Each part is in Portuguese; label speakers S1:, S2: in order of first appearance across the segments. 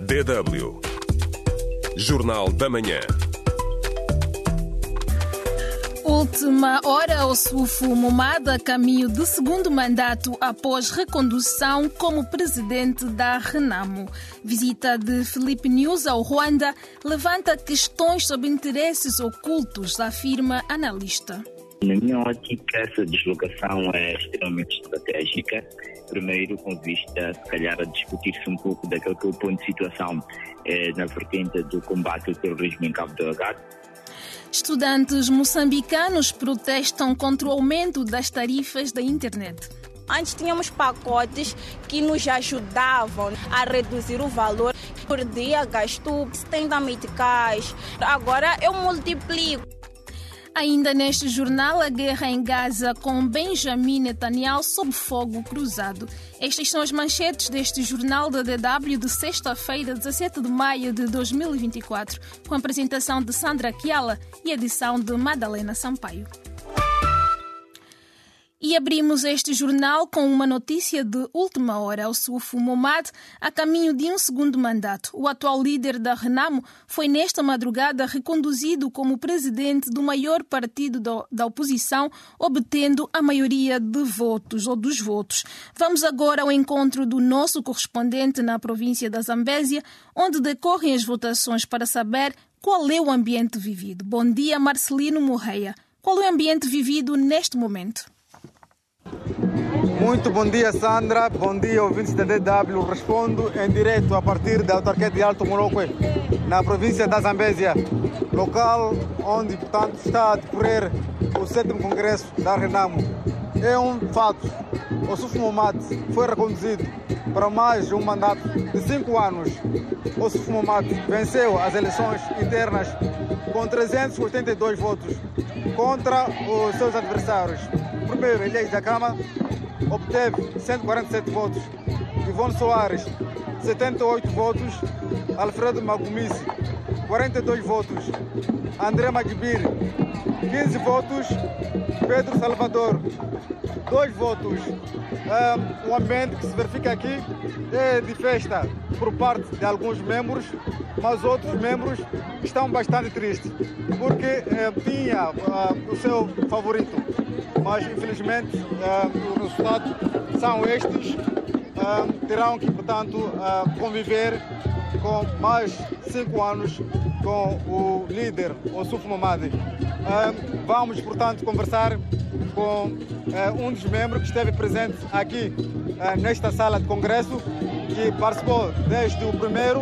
S1: DW Jornal da Manhã.
S2: Última hora, Ossufo Momad a caminho de segundo mandato após recondução como presidente da Renamo. Visita de Filipe Nyusi ao Ruanda levanta questões sobre interesses ocultos, afirma analista.
S3: Na minha ótica, essa deslocação é extremamente estratégica. Primeiro, com vista, se calhar, a discutir-se um pouco daquele que é o ponto de situação na vertente do combate ao terrorismo em Cabo Delgado.
S2: Estudantes moçambicanos protestam contra o aumento das tarifas da internet.
S4: Antes tínhamos pacotes que nos ajudavam a reduzir o valor. Por dia gasto 70 meticais. Agora eu multiplico.
S2: Ainda neste jornal, a guerra em Gaza com Benjamin Netanyahu sob fogo cruzado. Estas são as manchetes deste jornal da DW de sexta-feira, 17 de maio de 2024, com a apresentação de Sandra Chiala e edição de Madalena Sampaio. E abrimos este jornal com uma notícia de última hora. Ossufo Momad a caminho de um segundo mandato. O atual líder da Renamo foi nesta madrugada reconduzido como presidente do maior partido da oposição, obtendo a maioria de votos ou dos votos. Vamos agora ao encontro do nosso correspondente na província da Zambésia, onde decorrem as votações para saber qual é o ambiente vivido. Bom dia, Marcelino Morreia. Qual é o ambiente vivido neste momento?
S5: Muito bom dia, Sandra. Bom dia, ouvintes da DW. Respondo em direto a partir da autarquia de Alto Morocco, na província da Zambésia, local onde, portanto, está a decorrer o 7º Congresso da Renamo. É um fato. Ossufo Momad foi reconduzido para mais um mandato de 5 anos. Ossufo Momad venceu as eleições internas com 382 votos contra os seus adversários. Primeiro, eleito da Câmara, obteve 147 votos. Ivone Soares, 78 votos. Alfredo Magumisi, 42 votos. André Magbir, 15 votos. Pedro Salvador, 2 votos. O ambiente que se verifica aqui é de festa por parte de alguns membros, mas outros membros estão bastante tristes, porque tinha o seu favorito. Mas, infelizmente, os resultados são estes. Terão que, portanto, conviver com mais 5 anos com o líder, Ossufo Momad. Vamos, portanto, conversar com um dos membros que esteve presente aqui nesta sala de congresso, que participou desde o primeiro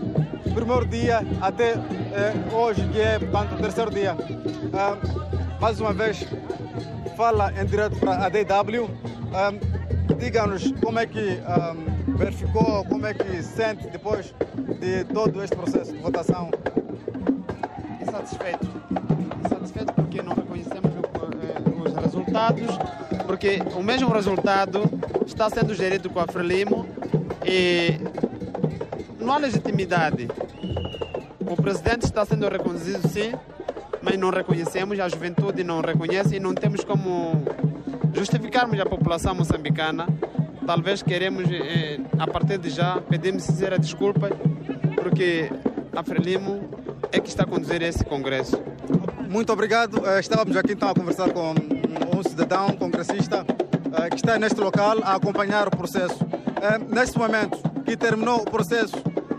S5: dia até hoje, que é, portanto, o 3º dia. Mais uma vez, fala em direto para a DW. Diga-nos como é que verificou, como é que sente depois de todo este processo de votação.
S6: Insatisfeito porque não reconhecemos os resultados, porque o mesmo resultado está sendo gerido com a Frelimo e não há legitimidade. O presidente está sendo reconduzido, sim, mas não reconhecemos, a juventude não reconhece e não temos como justificarmos a população moçambicana. Talvez queremos, a partir de já, pedimos sincera desculpa, porque a Frelimo é que está a conduzir esse congresso.
S5: Muito obrigado. Estávamos aqui então a conversar com um cidadão, congressista, que está neste local a acompanhar o processo. Neste momento que terminou o processo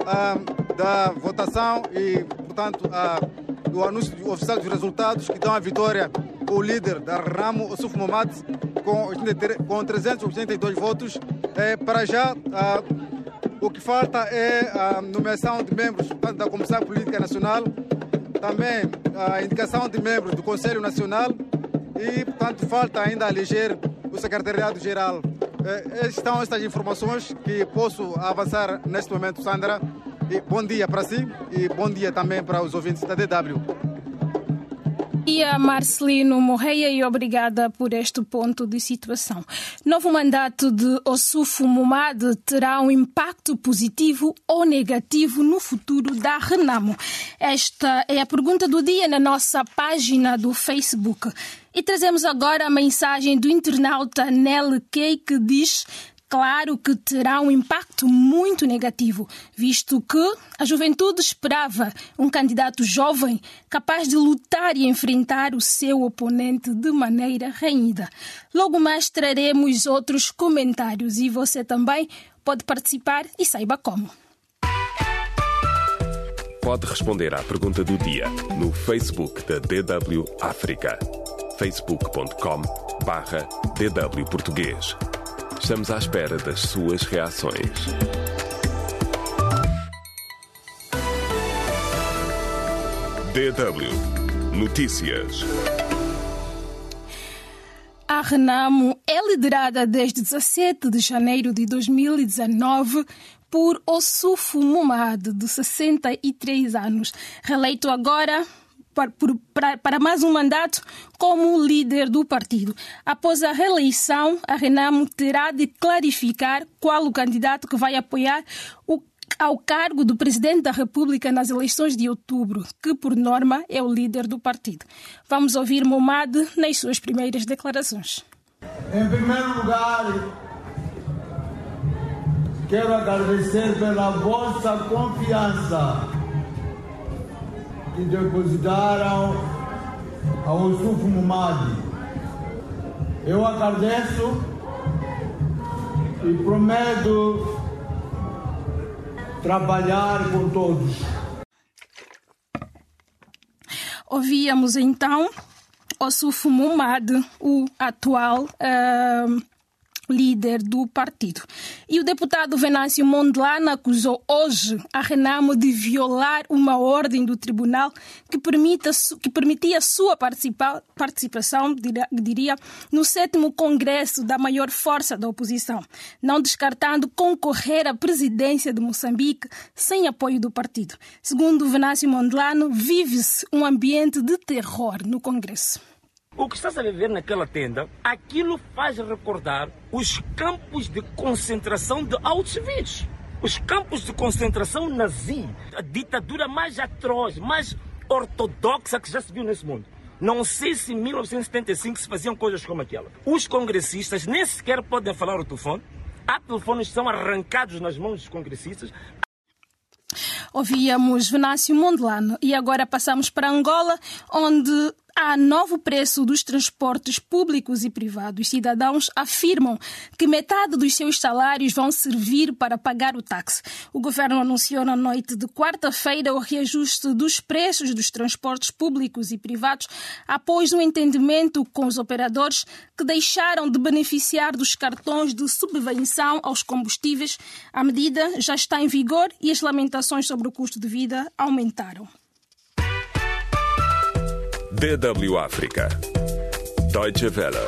S5: da votação e, portanto, o anúncio oficial dos resultados que dão a vitória o líder da Renamo, Ossufo Momad, com 382 votos. Para já, o que falta é a nomeação de membros, portanto, da Comissão Política Nacional, também a indicação de membros do Conselho Nacional e, portanto, falta ainda eleger o Secretariado-Geral. Estão estas informações que posso avançar neste momento, Sandra. E bom dia para si e bom dia também para os ouvintes da DW.
S2: Dia, Marcelino Morreia, e obrigada por este ponto de situação. Novo mandato de Ossufo Momad terá um impacto positivo ou negativo no futuro da Renamo? Esta é a pergunta do dia na nossa página do Facebook. E trazemos agora a mensagem do internauta Nelly Kay, que diz: Claro que terá um impacto muito negativo, visto que a juventude esperava um candidato jovem capaz de lutar e enfrentar o seu oponente de maneira renhida. Logo mais traremos outros comentários e você também pode participar e saiba como.
S1: Pode responder à pergunta do dia no Facebook da DW África. facebook.com/DW Português. Estamos à espera das suas reações. DW Notícias.
S2: A Renamo é liderada desde 17 de janeiro de 2019 por Ossufo Momad, de 63 anos, reeleito agora para mais um mandato como líder do partido. Após a reeleição, a Renamo terá de clarificar qual o candidato que vai apoiar ao cargo do Presidente da República nas eleições de outubro, que por norma é o líder do partido. Vamos ouvir Momad nas suas primeiras declarações.
S7: Em primeiro lugar, quero agradecer pela vossa confiança que depositaram ao Ossufo Momad. Eu agradeço e prometo trabalhar por todos.
S2: Ouvíamos então Ossufo Momad, o atual líder do partido. E o deputado Venâncio Mondlane acusou hoje a Renamo de violar uma ordem do tribunal que permitia sua participação, diria, no 7º Congresso da maior força da oposição, não descartando concorrer à presidência de Moçambique sem apoio do partido. Segundo Venâncio Mondlane, vive-se um ambiente de terror no Congresso.
S8: O que está-se a viver naquela tenda, aquilo faz recordar os campos de concentração de Auschwitz. Os campos de concentração nazi, a ditadura mais atroz, mais ortodoxa que já se viu nesse mundo. Não sei se em 1975 se faziam coisas como aquela. Os congressistas nem sequer podem falar o telefone. Há telefones que são arrancados nas mãos dos congressistas.
S2: Ouvíamos Venâncio Mondlane e agora passamos para Angola, onde há novo preço dos transportes públicos e privados. Cidadãos afirmam que metade dos seus salários vão servir para pagar o táxi. O governo anunciou na noite de quarta-feira o reajuste dos preços dos transportes públicos e privados após um entendimento com os operadores que deixaram de beneficiar dos cartões de subvenção aos combustíveis. A medida já está em vigor e as lamentações sobre o custo de vida aumentaram.
S1: DW África. Deutsche Welle.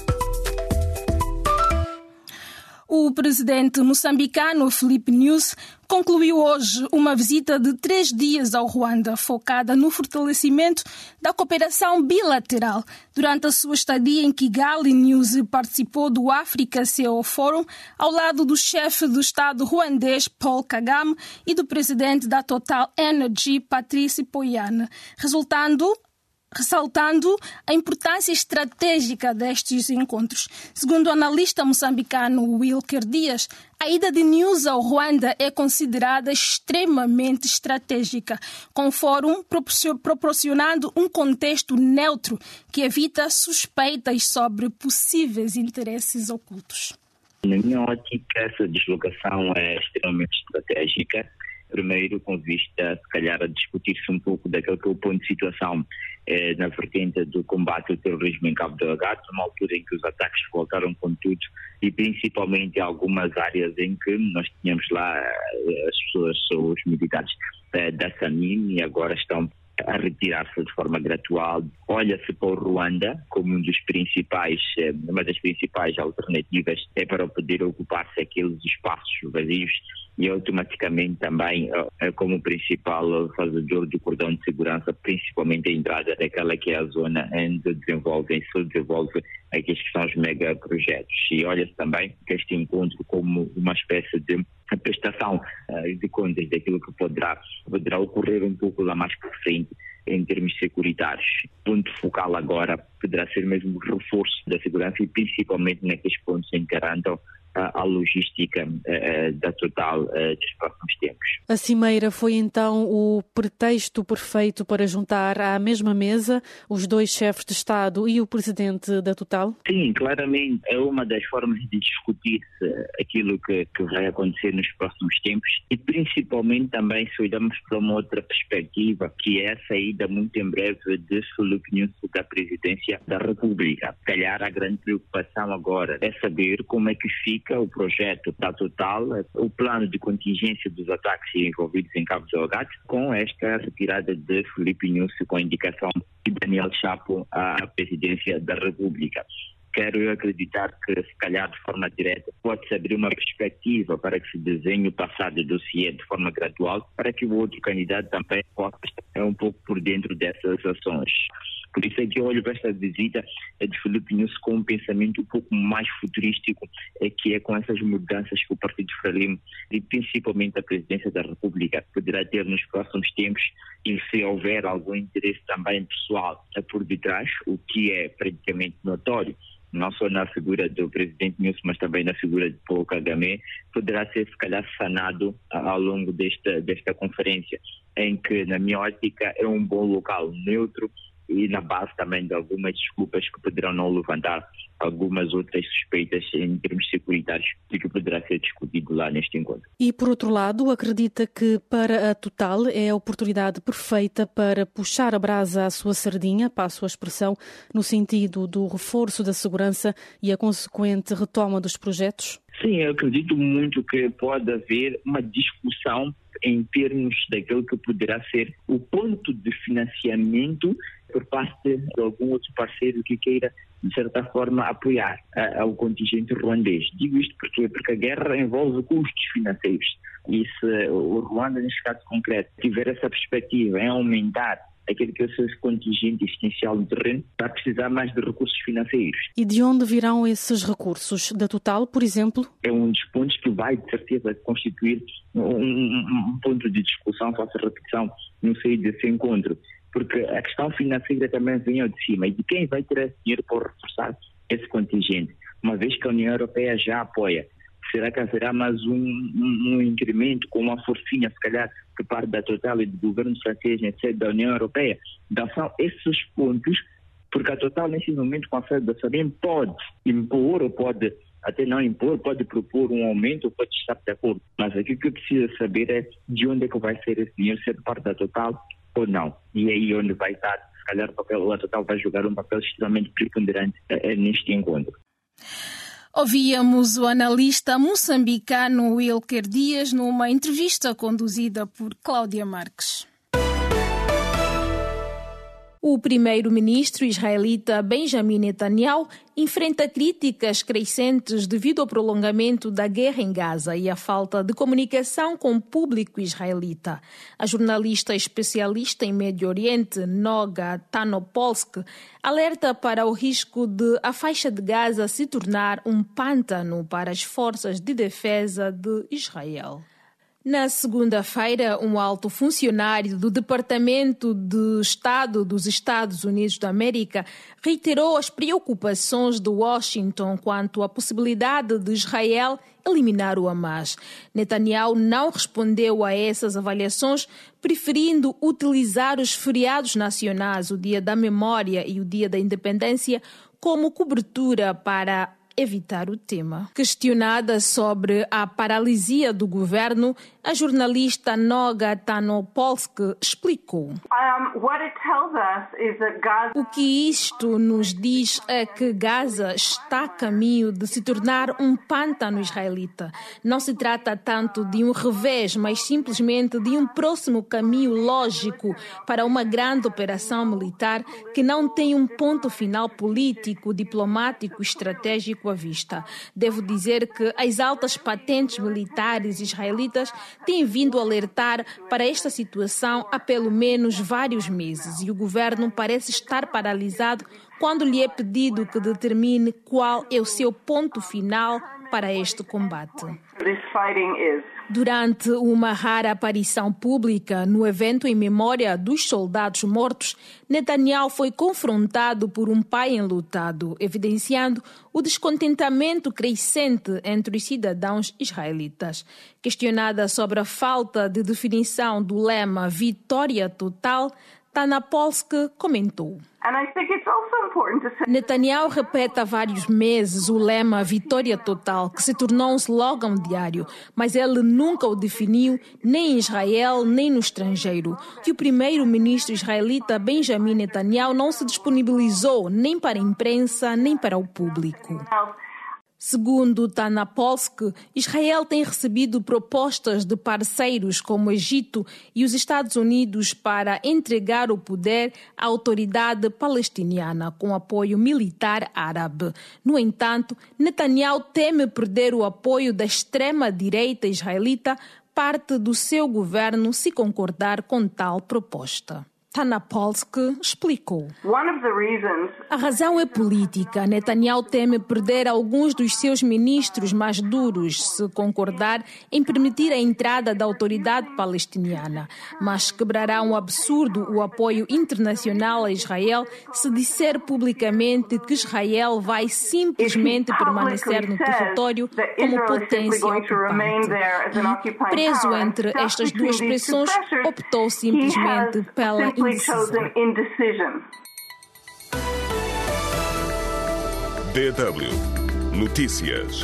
S2: O presidente moçambicano Filipe Nyusi concluiu hoje uma visita de 3 dias ao Ruanda, focada no fortalecimento da cooperação bilateral. Durante a sua estadia em Kigali, Nyusi participou do Africa CEO Forum ao lado do chefe do Estado ruandês Paul Kagame e do presidente da Total Energy Patrice Poyane, ressaltando a importância estratégica destes encontros. Segundo o analista moçambicano Wilker Dias, a ida de Nyusi ao Ruanda é considerada extremamente estratégica, com o fórum proporcionando um contexto neutro que evita suspeitas sobre possíveis interesses ocultos.
S3: Na minha ótica, essa deslocação é extremamente estratégica. Primeiro, com vista, se calhar, a discutir-se um pouco daquele que é o ponto de situação na vertente do combate ao terrorismo em Cabo Delgado, numa altura em que os ataques voltaram com tudo e principalmente em algumas áreas em que nós tínhamos lá as pessoas, os militares da SAMIM e agora estão a retirar-se de forma gradual. Olha-se para o Ruanda como uma das principais alternativas para poder ocupar-se aqueles espaços vazios e automaticamente também como principal fazedor do cordão de segurança, principalmente a entrada daquela que é a zona onde se desenvolve aqueles que são os megaprojetos. E olha-se também que este encontro como uma espécie de prestação de contas daquilo que poderá ocorrer um pouco lá mais para frente em termos securitários. O ponto focal agora poderá ser mesmo o reforço da segurança e principalmente naqueles pontos em que andam à logística da Total dos próximos tempos.
S9: A cimeira foi então o pretexto perfeito para juntar à mesma mesa os dois chefes de Estado e o presidente da Total?
S3: Sim, claramente é uma das formas de discutir aquilo que vai acontecer nos próximos tempos e principalmente também se olharmos para uma outra perspectiva, que é a saída muito em breve de Filipe Nyusi da presidência da República. Se calhar a grande preocupação agora é saber como é que fica o projeto da Total, o plano de contingência dos ataques envolvidos em Cabo Delgado, com esta retirada de Filipe Nyusi com a indicação de Daniel Chapo à presidência da República. Quero eu acreditar que, se calhar, de forma direta, pode-se abrir uma perspectiva para que se desenhe o passado do dossiê de forma gradual, para que o outro candidato também possa estar um pouco por dentro dessas ações. Por isso é que eu olho para esta visita de Filipe Nyusi com um pensamento um pouco mais futurístico, que é com essas mudanças que o Partido Frelimo e principalmente a Presidência da República poderá ter nos próximos tempos, e se houver algum interesse também pessoal por detrás, o que é praticamente notório, não só na figura do presidente Nyusi, mas também na figura de Paul Kagame, poderá ser, se calhar, sanado ao longo desta conferência, em que, na minha ótica, é um bom local neutro e na base também de algumas desculpas que poderão não levantar algumas outras suspeitas em termos securitários de que poderá ser discutido lá neste encontro.
S9: E, por outro lado, acredita que para a Total é a oportunidade perfeita para puxar a brasa à sua sardinha, passo a expressão, no sentido do reforço da segurança e a consequente retoma dos projetos?
S3: Sim, eu acredito muito que pode haver uma discussão em termos daquilo que poderá ser o ponto de financiamento por parte de algum outro parceiro que queira, de certa forma, apoiar ao contingente ruandês. Digo isto porque a guerra envolve custos financeiros. E se o Ruanda, neste caso concreto, tiver essa perspectiva em aumentar aquele que é o seu contingente existencial no terreno, vai precisar mais de recursos financeiros.
S9: E de onde virão esses recursos? Da Total, por exemplo?
S3: É um dos pontos que vai, de certeza, constituir um ponto de discussão, faço a repetição, no seio desse encontro. Porque a questão financeira também vem ao de cima. E de quem vai ter esse dinheiro para reforçar esse contingente? Uma vez que a União Europeia já apoia, será que haverá mais um incremento com uma forcinha, se calhar, por parte da Total e do governo francês, etc., da União Europeia? Então são esses pontos, porque a Total, nesse momento, com a sede da Sabem, pode impor ou pode até não impor, pode propor um aumento ou pode estar de acordo. Mas aqui o que eu preciso saber é de onde é que vai ser esse dinheiro, se é de parte da Total ou não. E aí onde vai estar, se calhar, a Total vai jogar um papel extremamente preponderante neste encontro.
S2: Ouvíamos o analista moçambicano Wilker Dias numa entrevista conduzida por Cláudia Marques. O primeiro-ministro israelita Benjamin Netanyahu enfrenta críticas crescentes devido ao prolongamento da guerra em Gaza e à falta de comunicação com o público israelita. A jornalista especialista em Médio Oriente, Noga Tanopolsk, alerta para o risco de a faixa de Gaza se tornar um pântano para as forças de defesa de Israel. Na segunda-feira, um alto funcionário do Departamento de Estado dos Estados Unidos da América reiterou as preocupações de Washington quanto à possibilidade de Israel eliminar o Hamas. Netanyahu não respondeu a essas avaliações, preferindo utilizar os feriados nacionais, o Dia da Memória e o Dia da Independência, como cobertura para evitar o tema. Questionada sobre a paralisia do governo, a jornalista Noga Tanopolsk explicou. O que isto nos diz é que Gaza está a caminho de se tornar um pântano israelita. Não se trata tanto de um revés, mas simplesmente de um próximo caminho lógico para uma grande operação militar que não tem um ponto final político, diplomático e estratégico à vista. Devo dizer que as altas patentes militares israelitas têm vindo a alertar para esta situação há pelo menos vários meses e o governo parece estar paralisado quando lhe é pedido que determine qual é o seu ponto final para este combate. Durante uma rara aparição pública no evento em memória dos soldados mortos, Netanyahu foi confrontado por um pai enlutado, evidenciando o descontentamento crescente entre os cidadãos israelitas. Questionada sobre a falta de definição do lema Vitória Total, Tana Polsky comentou: Netanyahu repete há vários meses o lema Vitória Total, que se tornou um slogan diário, mas ele nunca o definiu, nem em Israel, nem no estrangeiro. E o primeiro-ministro israelita Benjamin Netanyahu não se disponibilizou nem para a imprensa, nem para o público. Segundo Tana Polsky, Israel tem recebido propostas de parceiros como o Egito e os Estados Unidos para entregar o poder à autoridade palestiniana com apoio militar árabe. No entanto, Netanyahu teme perder o apoio da extrema-direita israelita, parte do seu governo, se concordar com tal proposta. Tana Polsky explicou: a razão é política. Netanyahu teme perder alguns dos seus ministros mais duros se concordar em permitir a entrada da autoridade palestiniana, mas quebrará um absurdo o apoio internacional a Israel se disser publicamente que Israel vai simplesmente permanecer no território como potência ocupante. E, preso entre estas duas pressões, optou simplesmente pela
S1: DW Notícias.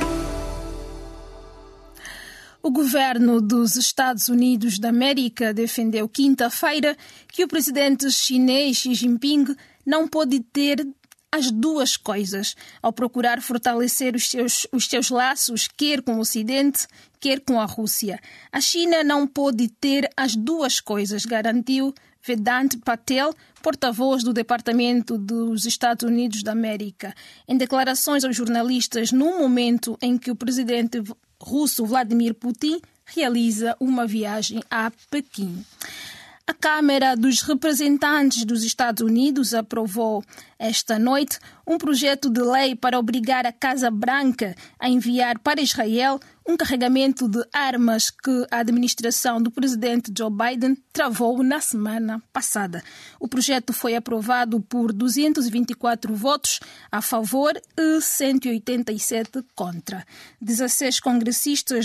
S2: O governo dos Estados Unidos da América defendeu quinta-feira que o presidente chinês Xi Jinping não pode ter as duas coisas, ao procurar fortalecer os seus laços, quer com o Ocidente, quer com a Rússia. A China não pode ter as duas coisas, garantiu Vedant Patel, porta-voz do Departamento dos Estados Unidos da América, em declarações aos jornalistas no momento em que o presidente russo Vladimir Putin realiza uma viagem a Pequim. A Câmara dos Representantes dos Estados Unidos aprovou esta noite um projeto de lei para obrigar a Casa Branca a enviar para Israel um carregamento de armas que a administração do presidente Joe Biden travou na semana passada. O projeto foi aprovado por 224 votos a favor e 187 contra. 16 congressistas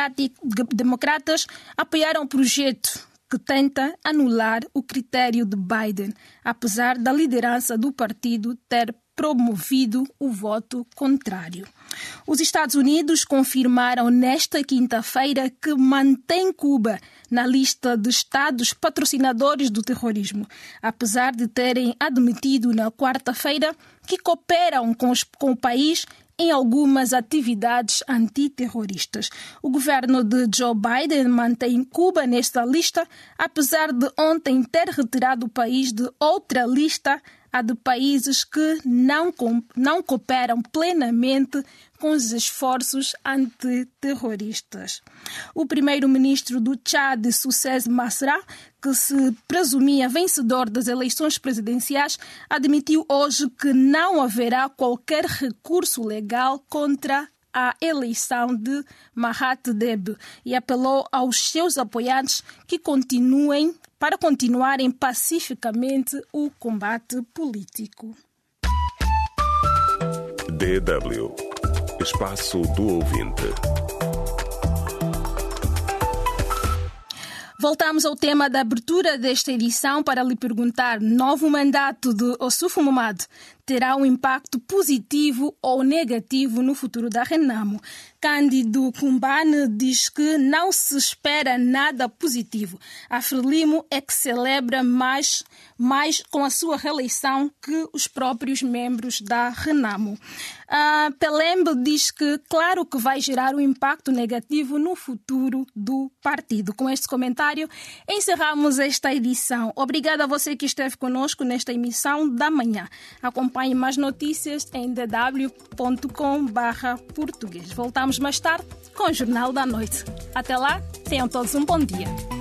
S2: democratas apoiaram o projeto, que tenta anular o critério de Biden, apesar da liderança do partido ter promovido o voto contrário. Os Estados Unidos confirmaram nesta quinta-feira que mantém Cuba na lista de estados patrocinadores do terrorismo, apesar de terem admitido na quarta-feira que cooperam com o país em algumas atividades antiterroristas. O governo de Joe Biden mantém Cuba nesta lista, apesar de ontem ter retirado o país de outra lista, a de países que não cooperam plenamente com os esforços antiterroristas. O primeiro-ministro do Tchad, Sucés Masra, que se presumia vencedor das eleições presidenciais, admitiu hoje que não haverá qualquer recurso legal contra a eleição de Mahat Deb e apelou aos seus apoiantes que continuarem pacificamente o combate político.
S1: DW Espaço do Ouvinte.
S2: Voltamos ao tema da abertura desta edição para lhe perguntar: novo mandato de Ossufo Momad terá um impacto positivo ou negativo no futuro da Renamo? Cândido Kumbane diz que não se espera nada positivo. A Frelimo é que celebra mais com a sua reeleição que os próprios membros da Renamo. Pelembe diz que claro que vai gerar um impacto negativo no futuro do partido. Com este comentário, encerramos esta edição. Obrigada a você que esteve conosco nesta emissão da manhã. Acompanhe mais notícias em dw.com/português. Voltamos mais tarde com o Jornal da Noite. Até lá, tenham todos um bom dia.